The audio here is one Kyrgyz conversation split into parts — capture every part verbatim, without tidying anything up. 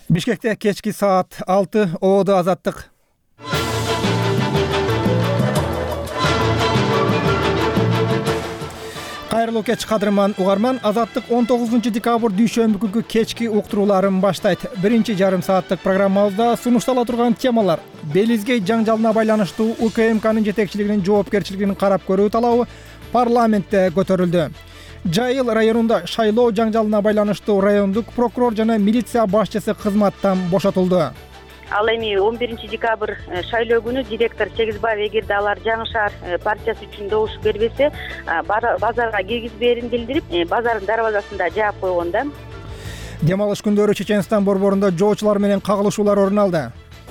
Бишкекте кечки саат алты ободо Азаттык. Кайрылуу кеч кадырман угарман. Азаттык он тогузунчу декабрь дүйшөмбү күнкү кечки уктурууларын баштайт. Биринчи жарым сааттык программабызда сунуштала турган темалар: Белизгей жаңжалына байланыштуу УКМКнын жетекчилигинин жоопкерчилигин карап көрүү талабы парламентте көтөрүлдү. Жайыл районунда шайлоо жаңжалына байланыштуу райондук прокурор жана милиция башчысы кызматтан бошотулду. Ал эми он биринчи декабрь шайлоо күнү директор Сегизбаев эгерде алар Жаңы шаар партиясы үчүн добуш бербесе, базарга киргизбээрин билдирип, базардын дарбазасында жаап койгон да. Дем алыш күндөрү Чеченстан борборунда жоочулар менен кагылышуулар орун алды.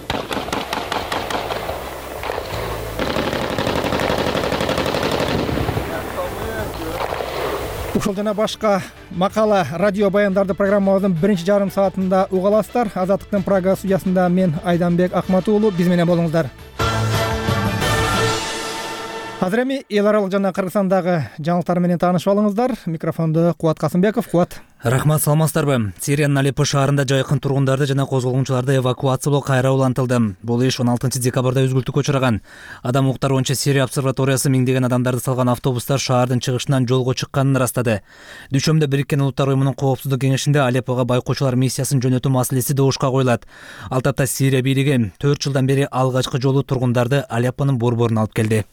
Ушул жана башка макала, радио баяндарды программабыздын биринчи жарым саатында уга аласыздар. Азаттыктын Прага студиясында мен Айданбек Акматуулу, биз менен болуңуздар. Азыр эми эл аралык жана Кыргызстандагы жаңылыктар менен таанышып алыңыздар. Микрофонду Кубат Касымбеков. Кубат. Рахмат, саламатсыздарбы? Сириянын Алеппо шаарында жайкын тургундарды жана козголгунчуларды эвакуациялоо кайра улантылды. Бул иш он алтынчы декабрда үзгүлтүккө учураган. Адам укуктары боюнча Сирия обсерваториясы миңдеген адамдарды салган автобустар шаардын чыгышынан жолго чыкканын ырастады. Дүйшөмбүдө Бириккен Улуттар уюмунун коопсуздук кеңешинде Алеппого байкоочулар миссиясын жөнөтүү маселеси добушка коюлат. Ал тапта Сирия бийлиги төрт жылдан бери алгачкы жолу тургундарды Алеппонун борборуна алып келди.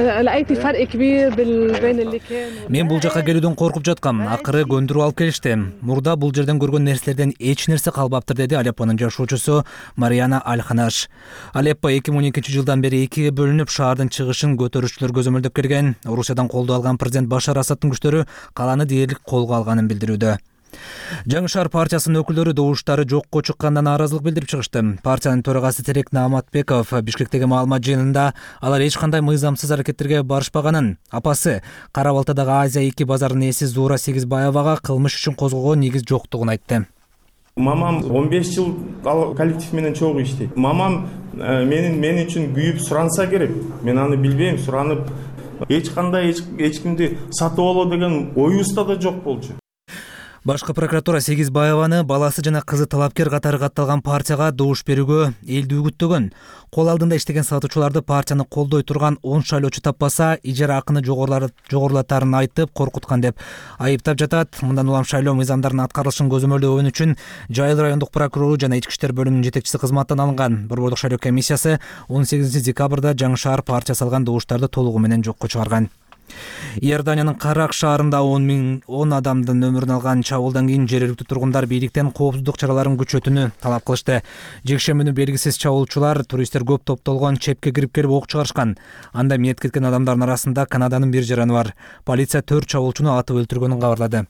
Мен бул жака келүүдөн коркуп жаткам. Акыры көндүрүп алып келишти. Мурда бул жерден көргөн нерселерден эч нерсе калбаптыр, деди Алеппонун жашоочусу Мариана Аль-Ханаш. Алеппо эки миң он экинчи жылдан бери экиге бөлүнүп, шаардын чыгышын көтөрүүчүлөр көзөмөлдөп келген. Орусиядан колдоо алган президент Башар Асадтын күчтөрү каланы дээрлик колго алганын билдирүүдө. Жаңы шаар партиясынын өкүлдөрү добуштары жокко чыккандан нааразылык билдирип чыгышты. Партиянын төрагасы Терек Нааматбеков Бишкектеги маалымат жыйынында алар эч кандай мыйзамсыз аракеттерге барышпаганын, апасы Кара Балтадагы Азия эки базарынын ээси Зуура Сегизбаевага кылмыш үчүн козголгон негиз жоктугун айтты. Мамам он беш жыл коллектив менен чогуу иштейт. Мамам менин мен үчүн күйүп суранса керек. Мен аны билбейм, суранып эч кандай эч кимди сатып алуу деген оюбузда да жок болчу. Башкы прокуратура Сегизбаеваны баласы жана кызы талапкер катары катталган партияга добуш берүүгө элди үгүттөгөн. Кол алдында иштеген сатуучуларды партияны колдой турган он шайлоочу таппаса, ижара акыны жогорулатарын айтып коркуткан деп айыптап жатат. Мындан улам шайлоо мыйзамдарынын аткарылышын көзөмөлдөгөн үчүн Жайыл райондук прокурору жана ички иштер бөлүмүнүн жетекчиси кызматтан алынган. Борбордук шайлоо комиссиясы он сегизинчи декабрда Жаңы шаар партиясы алган добуштарды толугу менен жокко чыгарган. Иорданиянын Карак шаарында он миң он адамдын өмүрүн алган чабуулдан кийин жергиликтүү тургундар бийликтен коопсуздук чараларын күчөтүүнү талап кылышты. Жекшембүнү белгисиз чабуулчулар туристтер көп топтолгон чепке кирип келип ок чыгарышкан. Анда мейт кеткен адамдардын арасында Канаданын бир жараны бар. Полиция төрт чабуулчуну атып өлтүргөнүн кабарлады.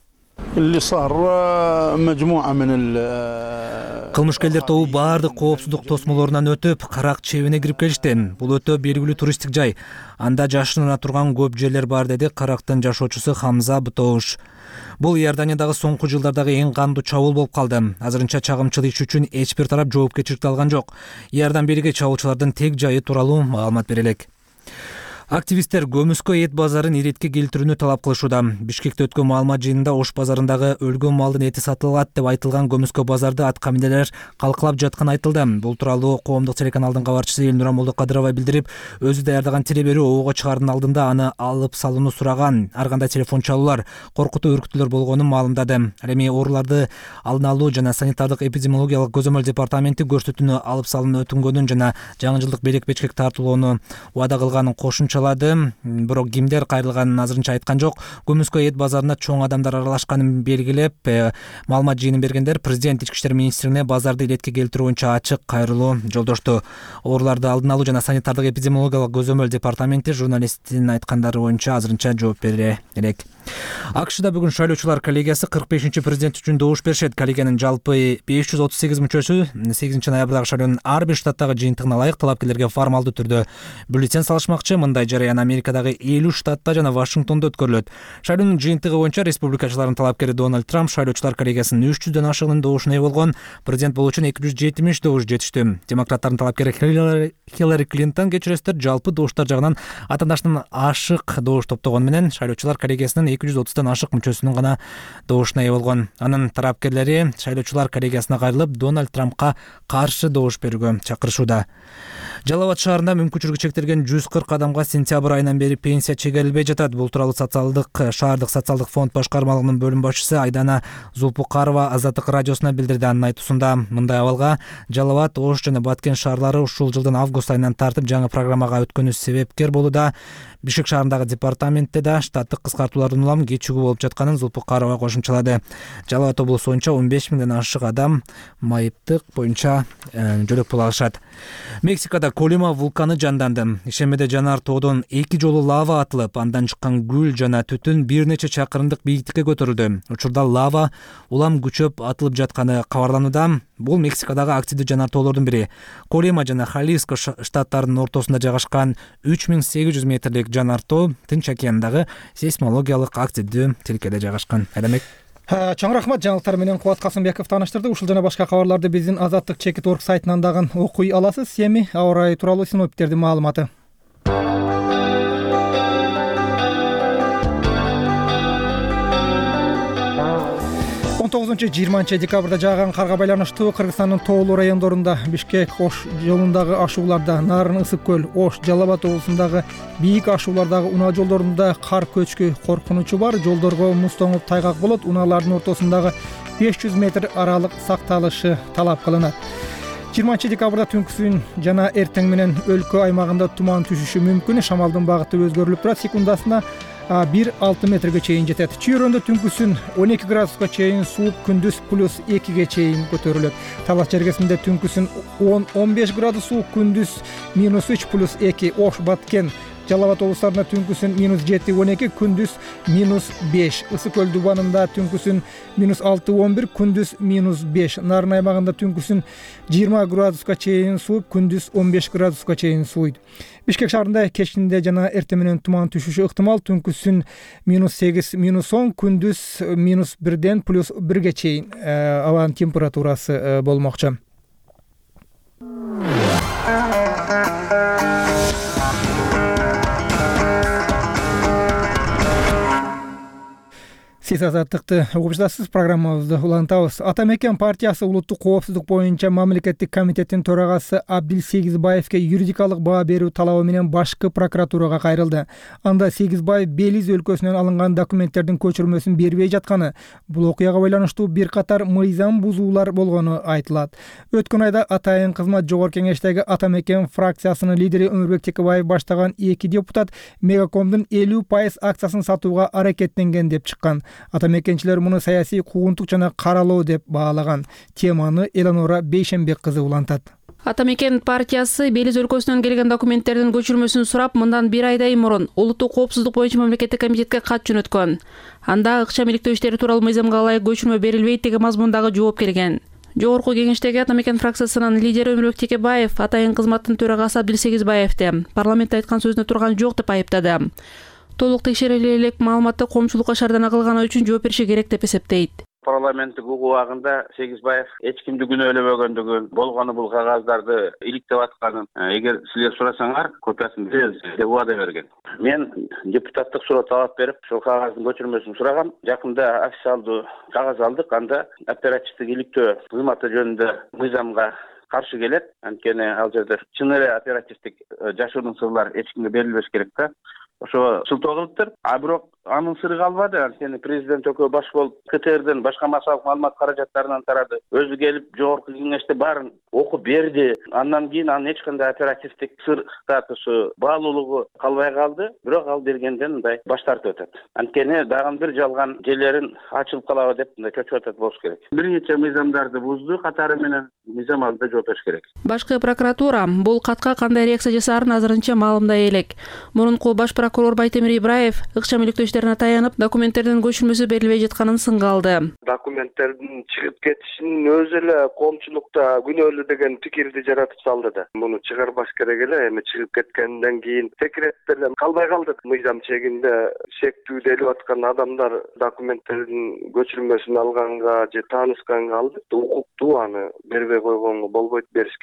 Кылмышкерлер тобу баардык коопсуздук тосмолорунан өтүп, Карак чебине кирип келишти. Бул өтө белгилүү туристтик жай. Анда жашынына турган көп жерлер бар, деди Карактын жашоочусу Хамза Бутоуш. Бул Иорданиядагы соңку жылдардагы эң кандуу чабуул болуп калды. Азырынча чагымчыл иш үчүн эч бир тарап жоопкерчиликти алган жок. Иордан бийлиги чабуулчулардын тег жайы тууралуу маалымат бере элек. Активисттер көмүскө эт базарын иретке келтирүүнү талап кылышууда. Бишкекте өткөн маалымат жыйынында Ош базарындагы өлгөн малдын эти сатылат деп айтылган көмүскө базарды ат камилелер калкалап жатканы айтылды. Бул тууралуу коомдук телеканалдын кабарчысы Элнура Молдокадырова билдирип, өзү даярдаган тире берүү ого чыгаардын алдында аны алып салууну сураган. Ар кандай телефон чалуулар, коркутуу үркүтүүлөр болгонун маалымдады. Ал эми ооруларды алдын алуу жана санитардык эпидемиологиялык көзөмөл департаменти көрсөтүүнү алып салууну өтүнгөнүн жана жаңы жылдык белек бечкек тартуулоону убада кылганын кошумчалады. Бирок кимдер кайрылганын азырынча айткан жок. Көмүскө эт базарына чоң адамдар аралашканын белгилеп, маалымат жыйынын бергендер президент ички иштер министрине базарды иретке келтирүү боюнча ачык кайрылуу жолдошту. Ооруларды алдын алуу жана санитардык эпидемиологиялык көзөмөл департаменти журналисттин айткандары боюнча азырынча жооп бере элек. АКШда бүгүн шайлоочулар коллегиясы кырк бешинчи президент үчүн добуш беришет. Коллегиянын жалпы беш жүз отуз сегиз мүчөсү сегизинчи ноябрдагы шайлоонун ар бир штаттагы жыйынтыгына ылайык талапкерлерге формалдуу түрдө бюллетень салышмакчы. Мындай жарыян Америкадагы элүү штатта жана Вашингтондо өткөрүлөт. Шайлоонун жыйынтыгы боюнча республикачылардын талапкери Дональд Трамп шайлоочулар коллегиясынын үч жүздөн ашыгынын добушуна ээ болгон. Президент болуу үчүн эки жүз жетимиш добуш жетиштү. Демократтардын талапкери Хиллари Клинтон кечиресиздер жалпы добуштар жагынан атаандашынан ашык добуш топтогону менен шайлоочулар коллегиясынын эки жүз отуздан ашык мүчөсүнүн гана добушуна ээ болгон. Анын тарапкерлери шайлоочулар коллегиясына кайрылып, Дональд Трампка каршы добуш берүүгө чакырышууда. Жалал Абад шаарында мүмкүнчүлүгү чектелген жүз кырк адамга сентябрь айынан бери пенсия чегерилбей жатат. Бул тууралуу социалдык шаардык социалдык фонд башкармалыгынын бөлүм башчысы Айдана Зулпукарова Азаттык радиосуна билдирди. Анын айтуусунда, мындай абалга Жалал Абад, Ош жана Баткен шаарлары ушул жылдын август айынан тартып жаңы программага өткөнү себепкер болууда. Бишкек шаарындагы департаментте да штаттык кыскартуулардын улам кечигүү болуп жатканын Зулпукарова кошумчалады. Жалал Абад облусу боюнча он беш миңден ашык адам майыптык боюнча жөлөк пул алышат. Мексикада Колима вулканы жанданды. Ишемеде жанар тоодон эки жолу лава атылып, андан чыккан күл жана түтүн бир нече чакырымдык бийиктикке көтөрүлдү. Учурда лава улам күчөп атылып жатканы кабарланууда. Бул Мексикадагы активдүү жанар тоолордун бири. Колима жана Халиско штаттарынын ортосунда жайгашкан үч миң сегиз жүз метрлик жанар тоо Тынч океандагы сейсмологиялык активдүү тилкеде жайгашкан. Элемек Чоң рахмат, жаңылыктар менен Кубат Касымбеков тааныштырды. Ушул жана башка кабарларды биздин Азаттык чекит орг сайтынан дагы окуй аласыз. Эми аба ырайы тууралуу синоптиктердин маалыматы. он тогузунчу жыйырманчы декабрда жааган карга байланыштуу Кыргызстандын тоолуу райондорунда Бишкек Ош жолундагы ашууларда, Нарын Ысык көл, Ош Жалал Абад облусундагы бийик ашуулардагы унаа жолдорунда кар көчкү коркунучу бар. Жолдорго муз тоңуп тайгак болот. Унаалардын ортосундагы беш жүз метр аралык сакталышы талап кылынат. жыйырманчы декабрда түнкүсүн жана эртең менен өлкө аймагында туман түшүшү мүмкүн. Шамалдын багыты өзгөрүлүп турат. Секундасына бир алты метрге чейин жетет. Чүйрөндө түнкүсүн он эки градуска чейин сууп, күндүз плюс экиге чейин көтөрүлөт. Талас жергесинде түнкүсүн он он беш градус суук, күндүз минус үч плюс эки. Ош, Баткен, Жалал Абад облустарында түнкүсүн минус жети он эки, күндүз минус беш. Ысык көл дубанында түнкүсүн минус алты он бир, күндүз минус беш. Нарын аймагында түнкүсүн жыйырма градуска чейин сууп, күндүз он беш градуска чейин сууйт. Бишкек шаарында кечинде жана эртең менен туман түшүшү ыктымал. Түнкүсүн минус сегиз минус он, күндүз минус бирден плюс бирге чейин абанын температурасы болмокчу. Сиз Азаттыкты угуп жатасыз. Программабызды улантабыз. Ата Мекен партиясы улуттук коопсуздук боюнча мамлекеттик комитеттин төрагасы Абдил Сегизбаевке юридикалык баа берүү талабы менен башкы прокуратурага кайрылды. Анда Сегизбаев Белиз өлкөсүнөн алынган документтердин көчүрмөсүн бербей жатканы, бул окуяга байланыштуу бир катар мыйзам бузуулар болгону айтылат. Өткөн айда Атайын кызмат жогорку кеңештеги Ата Мекен фракциясынын лидери Өмүрбек Текебаев баштаган эки депутат Мегакомдун элүү пайыз акциясын сатууга аракеттенген деп чыккан. Ата Мекенчилер муну саясий куугунтук жана каралоо деп баалаган. Теманы Эланора Бейшенбек кызы улантат. Ата Мекен партиясы Белиз өлкөсүнөн келген документтердин көчүрмөсүн сурап, мындан бир айдай мурун улуттук коопсуздук боюнча мамлекеттик комитетке кат жөнөткөн. Анда ыкчам иликтөө иштери тууралуу мыйзамга ылайык көчүрмө берилбейт деген мазмундагы жооп келген. Жогорку кеңештеги Ата Мекен фракциясынын лидери Өмүрбек Текебаев Атайын кызматтын төрагасы Абдил Сегизбаевди парламентте айткан сөзүнө турган жок деп айыптады. Толук текшериле элек маалыматты коомчулукка шаардана кылганы үчүн жооп бериши керек деп эсептейт. Парламенттик угубагында Сегизбаев эч кимди күнөөлөбөгөндүгүн, болгону бул кагаздарды иликтеп атканын, эгер силер сурасаңар, копиясын беребиз деп убада берген. Мен депутаттык суроо талап берип, ошол кагаздын көчүрмөсүн сурагам. Жакында официалдуу кагаз алдык. Анда оперативдик иликтөө кызматы жөнүндө мыйзамга каршы келет. Анткени ал жерде чын эле оперативдик жашыруун сырлар эч кимге берилбеш керек да. Ошо сылтоо кылыптыр. А бирок анын сыры калбады. Анткени президент экөө баш болуп КТРден башка массалык маалымат каражаттарынан тарады. Өзү келип жогорку кеңеште баарын окуп берди. Андан кийин анын эч кандай оперативдик сыр статусу, баалуулугу калбай калды. Бирок ал бергенден мындай баш тартып атат. Анткени дагы бир жалган жерлерин ачылып калабы деп мындай чөчүп атат болуш керек. Бир нече мыйзамдарды бузду, катары менен мыйзам алдында жооп бериш керек. Башкы прокуратура бул катка кандай реакция жасаарын азырынча маалымдай элек. Мурунку баш прокурор Байтемир Ибраев ыкчам иликтөө иштерине таянып, документтердин көчүрмөсү берилбей жатканын сыңгалды. Документтердин чыгып кетишинин өзү эле коомчулукта күнөөлүү деген пикирди жаратып салды да. Муну чыгарбаш керек эле, эми чыгып кеткенден кийин секрет деле калбай калды. Мыйзам чегинде шектүү делип аткан адамдар документтердин көчүрмөсүн алганга же таанышканга алды. Укуктуу аны бербей койгонго болбойт, бериш керек да.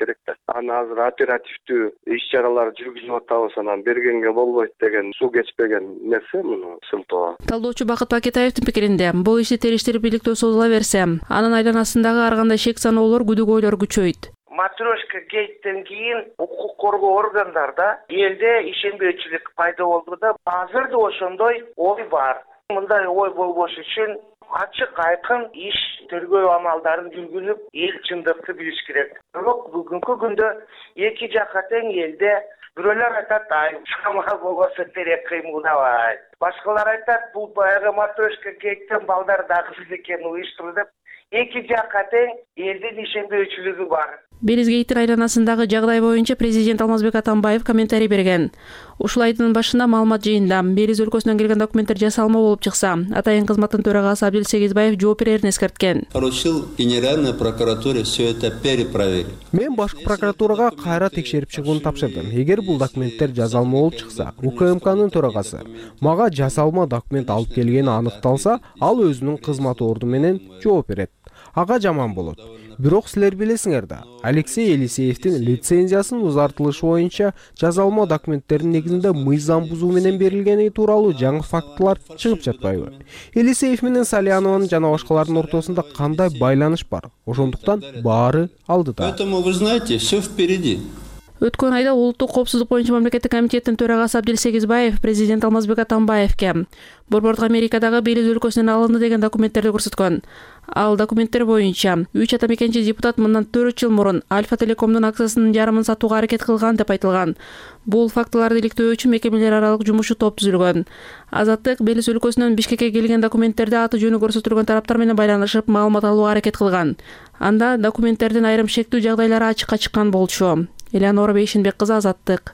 аны азыр оперативдүү иш чаралар жүргүзүп атабыз, анан бергенге болбойт деген суу кечпеген нерсе муну сылтоо. Талдоочу Бакыт Бакетаевдин пикиринде, бул ишти териштирип иликтөө созула берсе, анын айланасындагы ар кандай шек саноолор, күдүгөйлөр күчөйт. Матрешка гейттен кийин укук коргоо органдарда элде ишенбөөчүлүк пайда болду да, азыр да ошондой ой бар. Мындай ой болбош үчүн ачык айкын иш тергөө амалдарын жүргүзүп, эл чындыкты билиш керек. Бирок бүгүнкү күндө эки жакка тең элде бирөөлөр айтат, ай, шамал болбосо керек кыймылдабайт. Башкалар айтат, бул баягы матрешка гейттен балдар дагы экени уюштурду деп. Эки жакка тең элдин ишенбөөчүлүгү бар. Белизгейттин айланасындагы жагдай боюнча президент Алмазбек Атамбаев комментарий берген. Ушул айдын башында маалымат жыйында Белиз өлкөсүнөн келген документтер жасалма болуп чыкса, атайын кызматтын төрагасы Абдил Сегизбаев жооп берерин эскерткен. Поручил Генеральной прокуратуре все это перепроверить. Мен башкы прокуратурага кайра текшерип чыгууну тапшырдым. Эгер бул документтер жасалма болуп чыкса, УКМКнын төрагасы мага жасалма документ алып келгени аныкталса, ал өзүнүн кызмат орду менен жооп берет. Ага жаман болот. Бирок силер билесиңер да, Алексей Елисеевдин лицензиясынын узартылышы боюнча жазалма документтердин негизинде мыйзам бузуу менен берилгени тууралуу жаңы фактылар чыгып жатпайбы? Елисеев менен Салянованын жана башкалардын ортосунда кандай байланыш бар? Ошондуктан баары алдыда. Поэтому вы знаете, все впереди. Өткөн айда улуттук коопсуздук боюнча мамлекеттик комитеттин төрагасы Абдил Сегизбаев президент Алмазбек Атамбаевке борбордук Америкадагы Белиз өлкөсүнөн алынды деген документтерди көрсөткөн. Ал документтер боюнча үч атамекенчи депутат мындан төрт жыл мурун Альфа Телекомдун акциясынын жарымын сатууга аракет кылган деп айтылган. Бул фактыларды иликтөө үчүн мекемелер аралык жумушчу топ түзүлгөн. Азаттык Белиз өлкөсүнөн Бишкекке келген документтерде аты жөнү көрсөтүлгөн тараптар менен байланышып маалымат алууга аракет кылган. Анда документтердин айрым шектүү жагдайлары ачыкка чыккан болчу. Элеонора Бейшинбек кызы, Азаттык.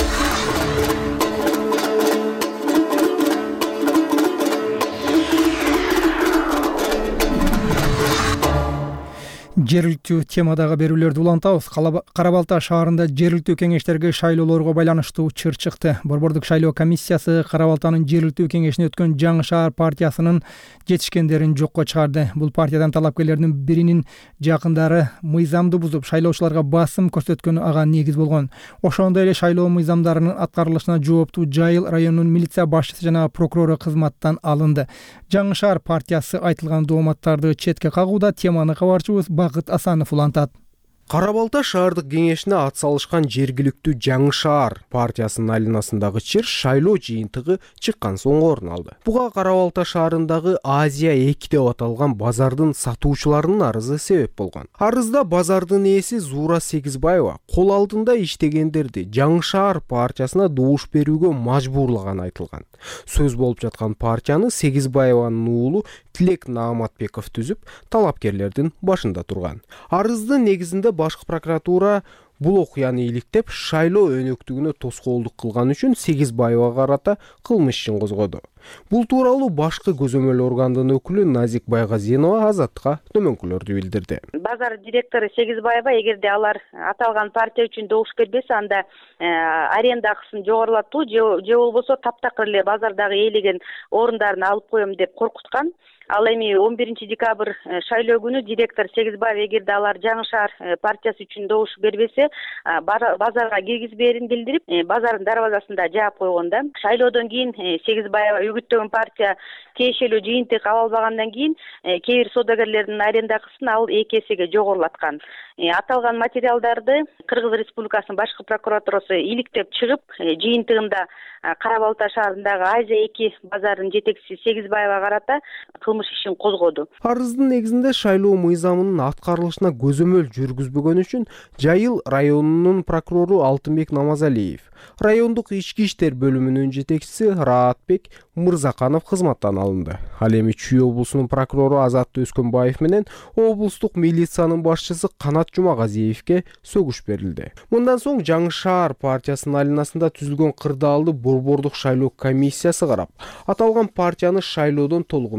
Жергиликтүү темадагы берүүлөрдү улантабыз. Кара Балта шаарында жергиликтүү кеңештерге шайлоолорго байланыштуу чыр чыкты. Борбордук шайлоо комиссиясы Кара Балтанын жергиликтүү кеңешине өткөн Жаңы шаар партиясынын жетишкендерин жокко чыгарды. Бул партиядан талапкерлердин биринин жакындары мыйзамды бузуп, шайлоочуларга басым көрсөткөнү ага негиз болгон. Ошондой эле шайлоо мыйзамдарынын аткарылышына жооптуу Жайыл районунун милиция башчысы жана прокурору кызматтан алынды. Жаңы шаар партиясы айтылган дооматтарды четке кагууда. Теманы кабарчыбыз Бакыт Асанов улантат. Кара Балта шаардык кеңешине ат салышкан жергиликтүү Жаңы шаар партиясынын айланасындагы чыр шайлоо жыйынтыгы чыккан соң орун алды. Буга Кара Балта шаарындагы Азия эки деп аталган базардын сатуучуларынын арызы себеп болгон. Арызда базардын ээси Зуура Сегизбаева кол алдында иштегендерди Жаңы шаар партиясына добуш берүүгө мажбурлаганы айтылган. Сөз болуп жаткан партияны Сегизбаеванын уулу Тилек Нааматбеков түзүп, талапкерлердин башында турган. Арыздын негизинде башкы прокуратура бул окуяны иликтеп, шайлоо өнөктүгүнө тоскоолдук кылган үчүн Сегизбаева карата кылмыш ишин козгоду. Бул тууралуу башкы көзөмөл органдын өкүлү Назик Байгазинова Азаттыкка төмөнкүлөрдү билдирди. Базар директору Сегизбаева эгерде алар аталган партия үчүн добуш бербесе, анда аренда акысын жогорулатуу же болбосо таптакыр эле базардагы ээлеген орундарын алып коем деп коркуткан. Ал эми он биринчи декабрь шайлоо күнү директор Сегизбаев эгерде алар Жаңы шаар партиясы үчүн добуш бербесе, базарга киргизбээрин билдирип, базардын дарбазасында жаап койгон да. Шайлоодон кийин Сегизбаева үгүттөгөн партия тиешелүү жыйынтык ала албагандан кийин кээ бир соодагерлердин аренда акысын ал эки эсеге жогорулаткан. Аталган материалдарды Кыргыз Республикасынын башкы прокуратурасы иликтеп чыгып, жыйынтыгында Кара Балта шаарындагы Азия эки базарынын жетекчиси Сегизбаева карата кылмыш ишин козгоду. Арыздын негизинде шайлоо мыйзамынын аткарылышына көзөмөл жүргүзбөгөн үчүн Жайыл районунун прокурору Алтынбек Намазалиев, райондук ички иштер бөлүмүнүн жетекчиси Раатбек Мырзаканов кызматтан алынды. Ал эми Чүй облусунун прокурору Азат Өскөнбаев менен облустук милициянын башчысы Канат Жумагазиевке сөгүш берилди. Мындан соң Жаңы шаар партиясынын айланасында түзүлгөн кырдаалды борбордук шайлоо комиссиясы карап, аталган партияны шайлоодон толугу менен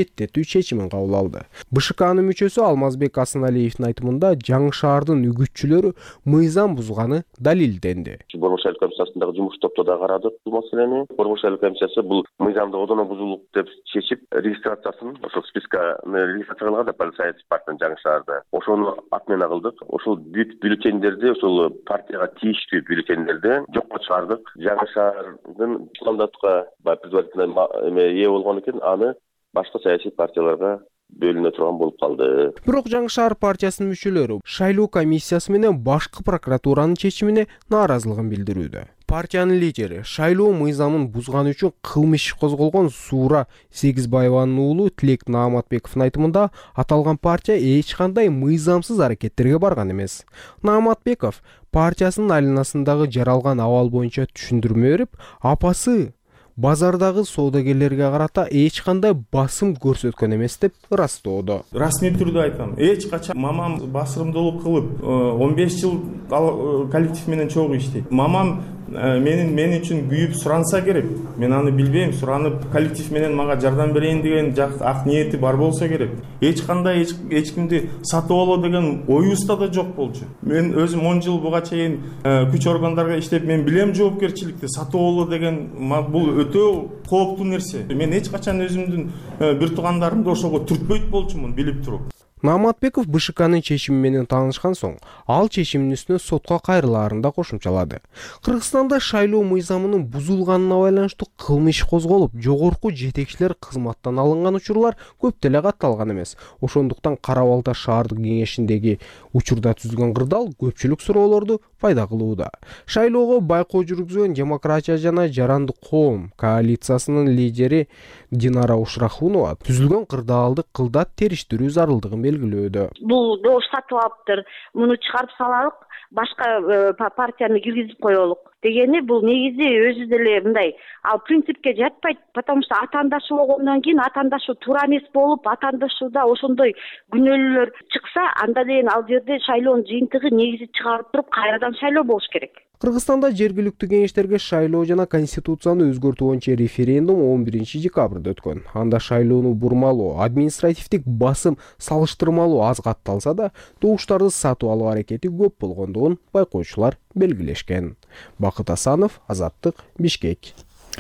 четтетүү чечимин кабыл алды. БШКнын мүчөсү Алмазбек Асаналиевдин айтымында жаңы шаардын үгүтчүлөрү мыйзам бузганы далилденди. Борбор шайлоо комиссиясындагы жумуш топто да карадык бул маселени. Борбор шайлоо комиссиясы бул мыйзамды одоно бузулук деп чечип, регистрациясын ошол списканы регистрация кылган да полиция партиянын жаңы шаарда. Ошону отмена кылдык. Ошол бүт бюллетендерди, ошол партияга тийиштүү бюллетендерди жокко чыгардык. Жаңы шаардын мандатка предварительно ээ болгон экен, аны башка саясий партияларга бөлүнө турган болуп калды. Бирок Жаңы шаар партиясынын мүчөлөрү шайлоо комиссиясы менен башкы прокуратуранын чечимине нааразылыгын билдирүүдө. Партиянын лидери шайлоо мыйзамын бузганы үчүн кылмыш козголгон Суура Сегизбаеванын уулу Тилек Нааматбековдун айтымында аталган партия эч кандай мыйзамсыз аракеттерге барган эмес. Нааматбеков партиясынын алинасындагы жаралган абал боюнча түшүндүрмө берип, апасы базардагы соодагерлерге карата эч кандай басым көрсөткөн эмес деп ырастоодо. Расмий түрдө айтам, эч качан мамам басырымдуулук кылып он беш жыл коллектив менен чогуу иштейт. Мамам менин мен үчүн күйүп суранса керек. Мен аны билбейм, суранып коллектив менен мага жардам берейин деген жак ак ниети бар болсо керек. Эч кандай эч кимди сатып алуу деген оюбузда да жок болчу. Мен өзүм он жыл буга чейин күч органдарга иштеп, мен билем жоопкерчиликти. Сатып алуу деген бул өтө кооптуу нерсе. Мен эч качан өзүмдүн бир туугандарымды ошого түртпөйт болчумун билип туруп. Нааматбеков БШКнын чечими менен таанышкан соң, ал чечимдин үстүнө сотко кайрылаарын да кошумчалады. Кыргызстанда шайлоо мыйзамынын бузулганына байланыштуу кылмыш козголуп, жогорку жетекчилер кызматтан алынган учурлар көп деле катталган эмес. Ошондуктан Кара Балта шаардык кеңешиндеги учурда түзүлгөн кырдаал көпчүлүк суроолорду пайда кылууда. Шайлоого байкоо жүргүзгөн Демократия жана Жарандык коом коалициясынын лидери Динара Ушрахунова түзүлгөн кырдаалды кылдат териштирүү зарылдыгын белгилөөдө. Бул добуш сатып алыптыр. Муну чыгарып салалык, башка партияны киргизип коелук дегени бул негизи өзү деле мындай ал принципке жатпайт, потому что атаандашуу болгондон кийин атаандашуу туура эмес болуп, атаандашууда ошондой күнөөлөр чыкса, анда дейин ал жерде шайлоонун жыйынтыгы негизи чыгарып туруп кайрадан шайлоо болуш керек. Кыргызстанда жергиликтүү кеңештерге шайлоо жана конституцияны өзгөртүү боюнча референдум он биринчи декабрда өткөн. Анда шайлоону бурмалоо, административдик басым салыштырмалуу аз катталса да, добуштарды сатып алуу аракети көп болгондугун байкоочулар белгилешкен. Бакыт Асанов, Азаттык, Бишкек.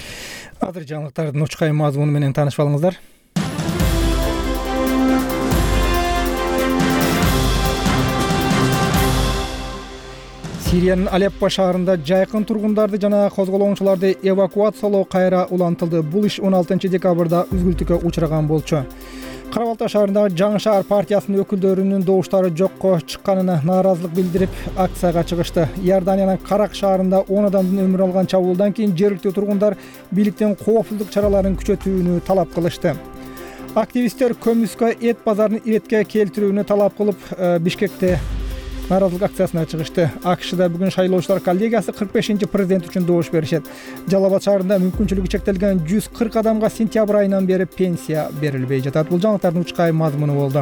Азыр жаңылыктардын учкай мазмуну менен таанышып алыңыздар. Сириянын Алеппо шаарында жайкын тургундарды жана козголоңчуларды эвакуациялоо кайра улантылды. Бул иш он алтынчы декабрда үзгүлтүккө учураган болчу. Кара Балта шаарындагы Жаңы шаар партиясынын өкүлдөрүнүн добуштары жокко чыкканына нааразылык билдирип, акцияга чыгышты. Иорданиянын Карак шаарында он адамдын өмүрүн алган чабуулдан кийин жергиликтүү тургундар бийликтен коопсуздук чараларын күчөтүүнү талап кылышты. Активисттер көмүскө эт базарын иретке келтирүүнү талап кылып, Бишкекте нааразылык акциясына чыгышты. АКШда бүгүн шайлоочулар коллегиясы кырк бешинчи президент үчүн добуш беришет. Жалал Абад шаарында мүмкүнчүлүгү чектелген жүз кырк адамга сентябрь айынан бери пенсия берилбей жатат. Бул жаңылыктардын учкай мазмуну болду.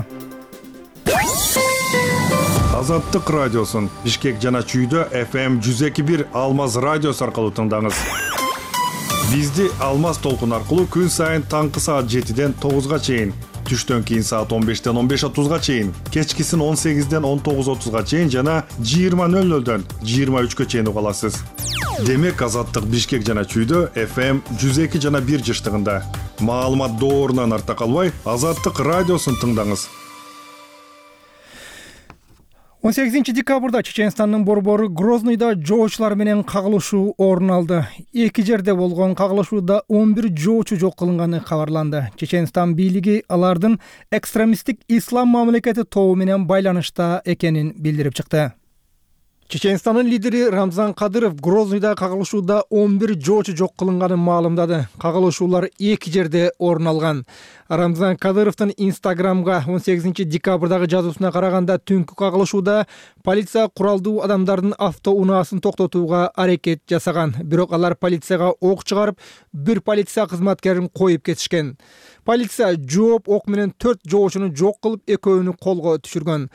Азаттык радиосун Бишкек жана Чүйдө эф эм жүз эки бир Алмаз радиосу аркылуу тыңдаңыз. Бизди Алмаз толкун аркылуу күн сайын таңкы саат жетиден тогузга чейин, түштөн кийин саат он бештен он беш отузга чейин, кечкисин он сегизден он тогуз отузга чейин жана жыйырма нөл нөлдөн жыйырма үчкө чейин уга аласыз. Демек Азаттык Бишкек жана Чүйдө эф эм жүз эки жана бир жыштыгында. Маалымат доорунан артта калбай, Азаттык радиосун тыңдаңыз. он сегизинчи декабрда Чеченстандын борбору Грознойдо жоочулар менен кагылышуу орун алды. Эки жерде болгон кагылышууда он бир жоочу жок кылынганы кабарланды. Чеченстан бийлиги алардын экстремисттик ислам мамлекети тобу менен байланышта экенин билдирип чыкты. Чеченстандын лидери Рамзан Кадыров Грознойдо кагылышууда он бир жоочу жок кылынганын маалымдады. Кагылышуулар эки жерде орун алган. Рамзан Кадыровдун Инстаграмга он сегизинчи декабрдагы жазуусуна караганда, түнкү кагылышууда полиция куралдуу адамдардын автоунаасын токтотууга аракет жасаган. Бирок алар полицияга ок чыгарып, бир полиция кызматкерин коюп кетишкен. Полиция жооп ок менен төрт жоочуну жок кылып, экөөнү колго түшүргөн.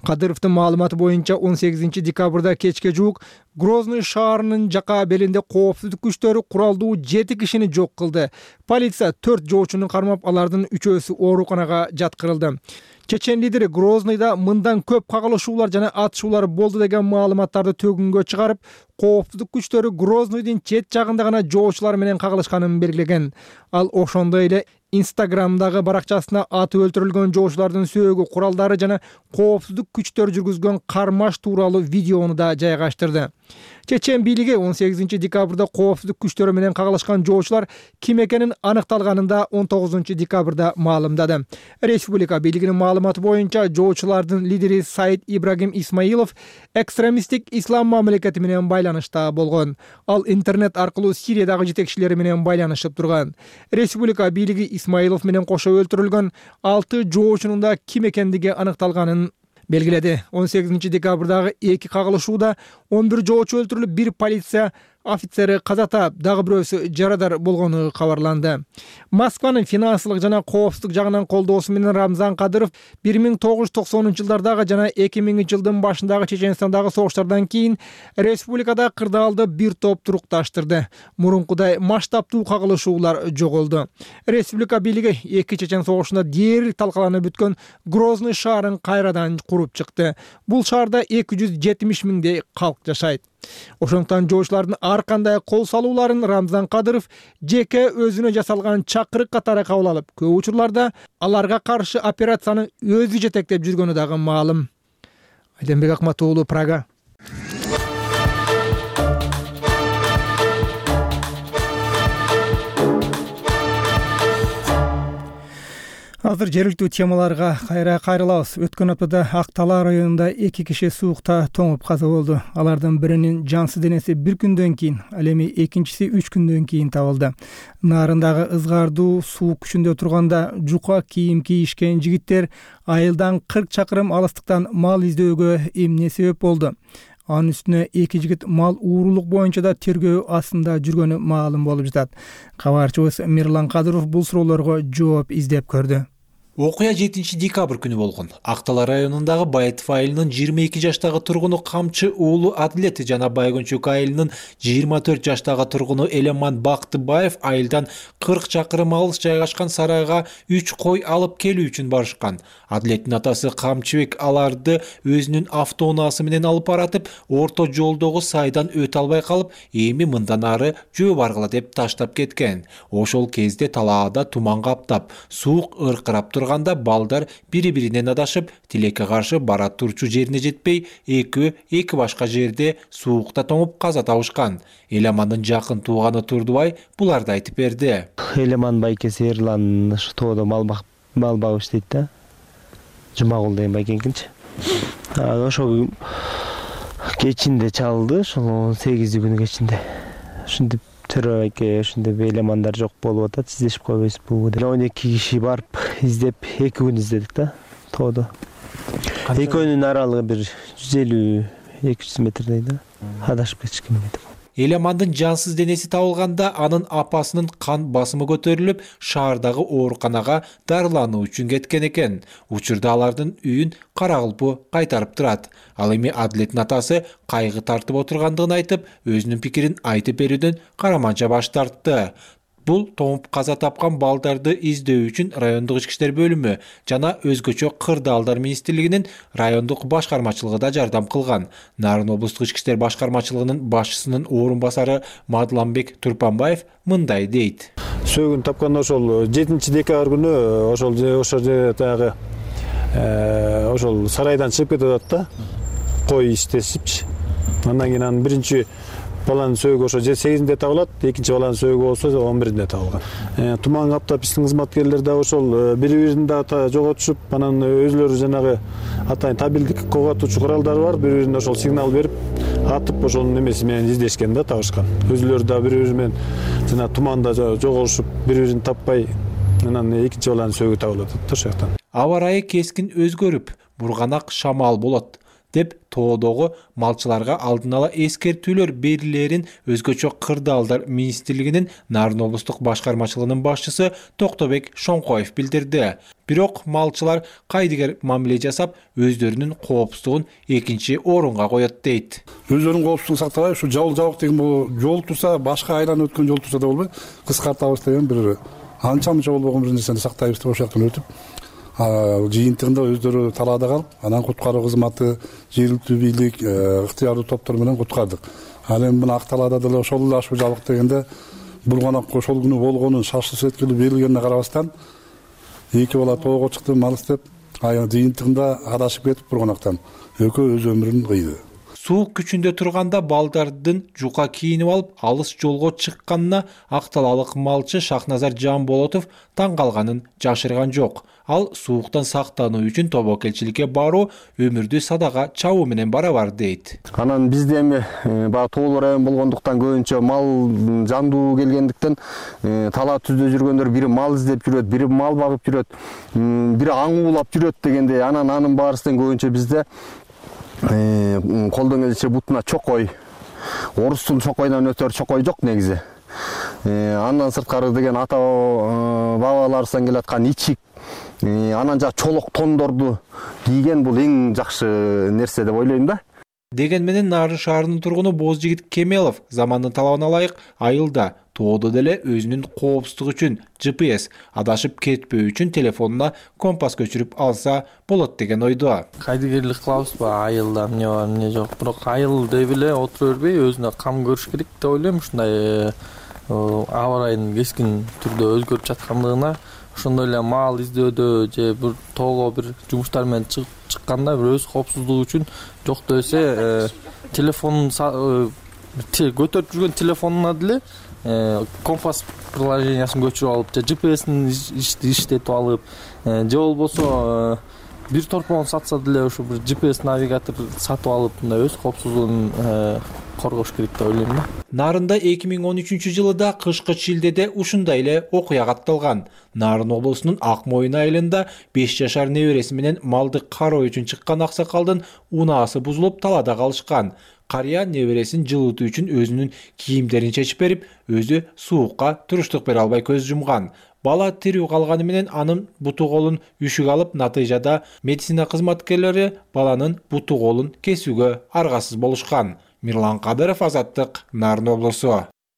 Кадыровдун маалыматы боюнча он сегизинчи декабрда кечке жуук Грозный шаарынын жака белинде коопсуздук күчтөрү куралдуу жети кишини жок кылды. Полиция төрт жоочуну кармап, алардын үчөөсү ооруканага жаткырылды. Чечен лидери Грознойдо мындан көп кагылышуулар жана атышуулар болду деген маалыматтарды төгүнгө чыгарып, коопсуздук күчтөрү Грознойдун чет жагында гана жоочулар менен кагылышканын белгилеген. Ал ошондой эле Инстаграмдагы баракчасына аты өлтүрүлгөн жоочулардын сөөгү, куралдары жана коопсуздук күчтөр жүргүзгөн кармаш тууралуу видеону да жайгаштырды. Чечен бийлиги он сегизинчи декабрда коопсуздук күчтөрү менен кагылышкан жоочулар ким экенин аныкталганын да он тогузунчу декабрда маалымдады. Республика бийлигинин маалыматы боюнча жоочулардын лидери Саид Ибрагим Исмаилов экстремисттик ислам мамлекети менен байланышта болгон. Ал интернет аркылуу Сириядагы жетекчилери менен байланышып турган. Республика бийлиги Исмаилов менен кошо өлтүрүлгөн алты жоочунун да ким экендиги аныкталганын белгиледи. он сегизинчи декабрдагы эки кагылышууда он бир жоочу өлтүрүлүп, бир полиция офицери каза таап, дагы бирөөсү жарадар болгону кабарланды. Москванын финансылык жана коопсуздук жагынан колдоосу менен Рамзан Кадыров бир миң тогуз жүз токсонунчу жылдардагы жана эки миңинчи жылдын башындагы Чеченстандагы согуштардан кийин республикада кырдаалды бир топ турукташтырды. Мурункудай масштабтуу кагылышуулар жоголду. Республика бийлиги эки Чечен согушунда дээрлик талкаланып бүткөн Грозный шаарын кайрадан куруп чыкты. Бул шаарда эки жүз жетимиш миңдей калк жашайт. Ошондуктан жоочулардын ар кандай кол салууларын Рамзан Кадыров жеке өзүнө жасалган чакырык катары кабыл алып, көп учурларда аларга каршы операцияны өзү жетектеп жүргөнү дагы маалым. Айденбек Акмат уулу, Прага. Азыр жергиликтүү темаларга кайра кайрылабыз. Өткөн аптада Ак Талаа районунда эки киши суукта тоңуп каза болду. Алардын биринин жансыз денеси бир күндөн кийин, ал эми экинчиси үч күндөн кийин табылды. Нарындагы ызгаардуу суук күчүндө турганда жука кийим кийишкен жигиттер айылдан кырк чакырым алыстыктан мал издөөгө эмне себеп болду? Анын үстүнө эки жигит мал уурулук боюнча да тергөө астында жүргөнү маалым болуп жатат. Кабарчыбыз Мирлан Кадыров бул суроолорго жооп издеп көрдү. Окуя жетинчи декабрь күнү болгон. Ак Талаа районундагы Байытов айылынын жыйырма эки жаштагы тургуну Камчы уулу Адлет жана Байгончук айылынын жыйырма төрт жаштагы тургуну Элеман Бактыбаев айылдан кырк чакырым алыс жайгашкан сарайга үч кой алып келүү үчүн барышкан. Адлеттин атасы Камчыбек аларды өзүнүн автоунаасы менен алып баратып, орто жолдогу сайдан өтө албай калып, эми мындан ары жөө баргыла деп таштап кеткен. Ошол кезде талаада туман каптап, суук ыркырап турганда балдар бири-биринен адашып, тилекке каршы бара турчу жерине жетпей, экөө эки башка жерде суукта тоңуп каза табышкан. Элемандын жакын тууганы Турдубай буларды айтып берди. Элеман байкеси Эрлан тоодо мал мал багып иштейт да. Жумагул деген байкенкинчи. Ошол кечинде чалды, ошол он сегизи күнү кечинде. Ушинтип Төрө байке ушинтип элемандар жок болуп атат, издешип койбойсузбу деп. он эки киши барып издеп, эки күн издедик да, тоодо. Экөөнүн аралыгы бир жүз элүү эки жүз метрдей да. Адашып кетишкен деп. Элемандын жансыз денеси табылганда анын апасынын кан басымы көтөрүлүп, шаардагы ооруканага дарылануу үчүн кеткен экен. Учурда алардын үйүн Каракылпы кайтарып турат. Ал эми Адлеттин атасы кайгы тартып отургандыгын айтып, өзүнүн пикирин айтып берүүдөн караманча баш тартты. Бул тоңуп каза тапкан балдарды издөө үчүн райондук ички иштер бөлүмү жана өзгөчө кырдаалдар министрлигинин райондук башкармачылыгы да жардам кылган. Нарын облустук ички иштер башкармачылыгынын башчысынын орун басары Мадламбек Турпанбаев мындай дейт. Сөөгүн тапкан ошол жетинчи декабрь күнү ошол ошол жерде тагы ошол сарайдан чыгып кетип атат да. Кой иштешипчи. Андан кийин анын биринчи баланын сөөгү ошо сегизинде табылат, экинчи баланын сөөгү болсо он биринде табылган. Туман каптап биздин кызматкерлер да ошол бири-бирин да жоготушуп, анан өзүлөрү жанагы атайын табилдик коготуучу куралдары бар, бири-бирине ошол сигнал берип, атып ошонун эмеси менен издешкен да, табышкан. Өзүлөрү да бири-бири менен жана туманда жоголушуп, бири-бирин таппай, анан экинчи баланын сөөгү табылып атат ошол жактан. Аба ырайы кескин өзгөрүп, бурганак шамал болот. деп тоодогу малчыларга алдын ала эскертүүлөр берилерин өзгөчө кырдаалдар министрлигинин Нарын облустук башкармачылыгынын башчысы Токтобек Шоңкоев билдирди. Бирок малчылар кайдыгер мамиле жасап, өздөрүнүн коопсуздугун экинчи орунга коет дейт. Өздөрүнүн коопсуздугун сактабай, ушу жабыл жабык деген бул жол турса, башка айланып өткөн жол турса да болбой, кыскартабыз деген бир анча-мынча болбогон бир нерсени сактайбыз деп ошол жактан өтүп, жыйынтыгында өздөрү талаада калып, анан куткаруу кызматы, жергиликтүү бийлик, ыктыярдуу топтор менен куткардык. Ал эми мына ак талаада деле ошол эле ашуу жабык дегенде булганак ошол күнү болгонун шашылыш эткилүү берилгенине карабастан эки бала тоого чыкты мал издеп, айын жыйынтыгында адашып кетип бурганактан экөө өз өмүрүн кыйды. Суук күчүндө турганда балдардын жука кийинип алып, алыс жолго чыкканына акталалык малчы Шахназар Жамболотов таң калганын жашырган жок. Ал сууктан сактануу үчүн тобокелчиликке баруу өмүрдү садага чабуу менен барабар дейт. Анан бизде эми баягы тоолуу район болгондуктан көбүнчө мал жандуу келгендиктен талаа түздө жүргөндөр бири мал издеп жүрөт, бири мал багып жүрөт, бири аң уулап жүрөт дегендей. Анан анын баарысынан көбүнчө бизде колдон келиши бутуна чокой, орустун чокойдон өтөр чокой жок негизи. Андан сырткары деген ата бабаларыбыздан келаткан ичик, анан жа чолок тондорду кийген бул эң жакшы нерсе деп ойлойм да. Деген менен Нарын шаарынын тургуну Бозжигит Кемелов замандын талабына ылайык айылда тоодо деле өзүнүн коопсуздугу үчүн Джи Пи Эс адашып кетпөө үчүн телефонуна компас көчүрүп алса болот деген ойдо. Кайдыгерлик кылабызбы айылда эмне бар, эмне жок. Бирок айыл деп эле отура бербей өзүнө кам көрүш керек деп ойлойм. Ушундай аба ырайынын кескин түрдө өзгөрүп жаткандыгына, ошондой эле мал издөөдө же бир тоого бир жумуштар менен чыкканда бир өз коопсуздугу үчүн жокто эсе телефонун көтөрүп жүргөн телефонуна деле компас приложениясын көчүрүп алып, же Джи Пи Эсин иштетип алып, же болбосо бир торпон сатса деле ушу бир Джи Пи Эс навигатор сатып алып, мындай өз коопсуздугун коргош керек деп ойлойм да. Нарында эки миң он үчүнчү жылыда кышкы шилдеде ушундай эле окуя катталган. Нарын облусунун Ак Моюн айылында беш жашар небереси менен малды кароо үчүн чыккан аксакалдын унаасы бузулуп талаада калышкан. Карыя небересин жылытуу үчүн өзүнүн кийимдерин чечип берип, өзү суукка туруштук бере албай көз жумган. Бала тирүү калганы менен анын буту колун үшүк алып, натыйжада медицина кызматкерлери баланын буту колун кесүүгө аргасыз болушкан. Мирлан Кадыров, Азаттык, Нарын облусу.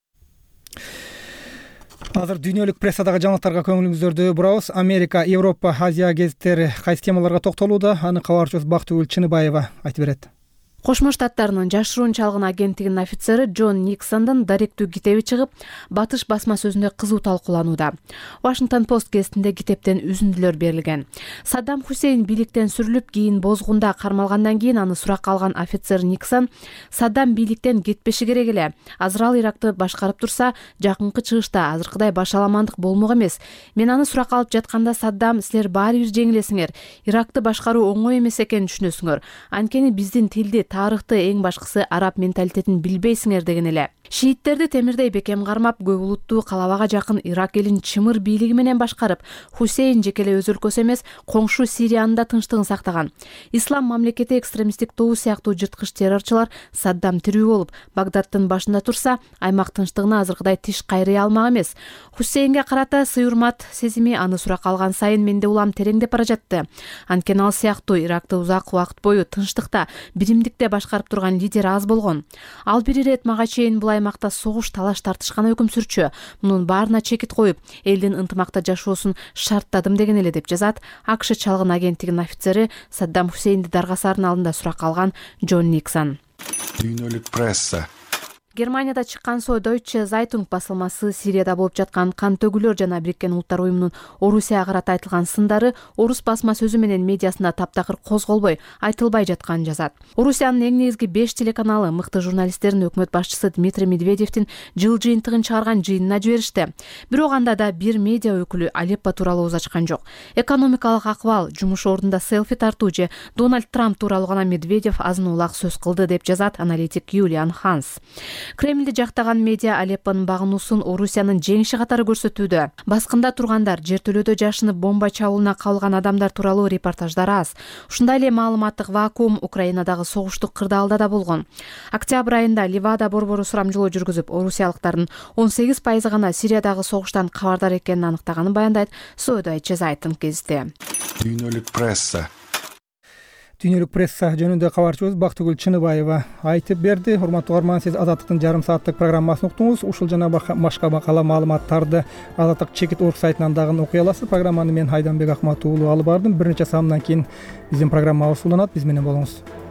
Азыр дүйнөлүк прессадагы жаңылыктарга көңүлүңүздөрдү бурабыз. Америка, Европа, Азия гезиттери кайсы темаларга токтолууда? Аны кабарчыбыз Бактыгүл Чыныбаева айтып берет. Кошмо Штаттарынын жашыруун чалгын агенттигинин офицери Джон Никсондун даректүү китеби чыгып, батыш басма сөзүндө кызуу талкууланууда. Washington Post гезитинде китептен үзүндүлөр берилген. Саддам Хусейн бийликтен сүрүлүп, кийин бозгунда кармалгандан кийин аны суракка алган офицер Никсон Саддам бийликтен кетпеши керек эле. Азыр ал Иракты башкарып турса, жакынкы чыгышта азыркыдай башаламандык болмок эмес. Мен аны суракка алып жатканда Саддам, силер баары бир жеңилесиңер. Иракты башкаруу оңой эмес экенин түшүнөсүңөр. Анткени биздин тилди, тарыхты, эң башкысы араб менталитетин билбейсиңер деген эле. Шииттерди темирдей бекем кармап, көп улуттуу калабага жакын Ирак элин чымыр бийлиги менен башкарып, Хусейн жекеле өз өлкөсү эмес, коңшу Сириянын да тынчтыгын сактаган. Ислам мамлекети экстремисттик тобу сыяктуу жырткыч террорчулар Саддам тирүү болуп, Багдадтын башында турса, аймак тынчтыгына азыркыдай тиш кайрый алмак эмес. Хусейнге карата сый-урмат сезими аны суракка алган сайын менде улам тереңдеп бара жатты. Анткени ал сыяктуу Иракты узак убакыт бою тынчтыкта, биримдикте башкарып турган лидер аз болгон. Ал бир ирет мага чейин бул аймакта согуш, талаш тартышкан өкүм сүрчү. Мунун баарына чекит коюп, элдин ынтымакта жашоосун шарттадым деген эле деп жазат АКШ чалгын агенттигинин офицери Саддам Хусейнди даргасарынын алдында суракка алган Джон Никсон. Дүйнөлүк пресса. Германияда чыккан Deutsche Zeitung басылмасы Сирияда болуп жаткан кан төгүлөр жана Бириккен Улуттар уюмунун Орусияга карата айтылган сындары орус басма сөзү менен медиасында таптакыр козголбой, айтылбай жатканын жазат. Орусиянын эң негизги беш телеканалы мыкты журналисттерин өкмөт башчысы Дмитрий Медведевдин жыл жыйынтыгын чыгарган жыйынына жиберишти. Бирок анда да бир медиа өкүлү Алеппо тууралуу ооз ачкан жок. Экономикалык акыбал, жумуш ордунда селфи тартуу же Дональд Трамп тууралуу гана Медведев азын улак сөз кылды деп жазат аналитик Юлиан Ханс. Кремлди жактаган медиа Алеппонун багынуусун Орусиянын жеңиши катары көрсөтүүдө. Баскында тургандар, жертөлөдө жашынып бомба чабуулуна калган адамдар тууралуу репортаждар аз. Ушундай эле маалыматтык вакуум Украинадагы согуштук кырдаалда да болгон. Октябрь айында Ливада борбору сурамжылоо жүргүзүп, орусиялыктардын он сегиз пайызы гана Сириядагы согуштан кабардар экенин аныктаганын баяндайт Соодой Чезайтын кезите. Дүйнөлүк пресса. Дүйнөлүк пресса жөнүндө кабарчыбыз Бактыгүл Чыныбаева айтып берди. Урматтуу угарман, сиз Азаттыктын жарым сааттык программасын уктуңуз. Ушул жана башка макала маалыматтарды Азаттык чекит орг сайтынан дагы окуй аласыз. Программаны мен Айданбек Акмат уулу алып бардым. Бир нече саамдан кийин биздин программабыз уланат. Биз менен болуңуз.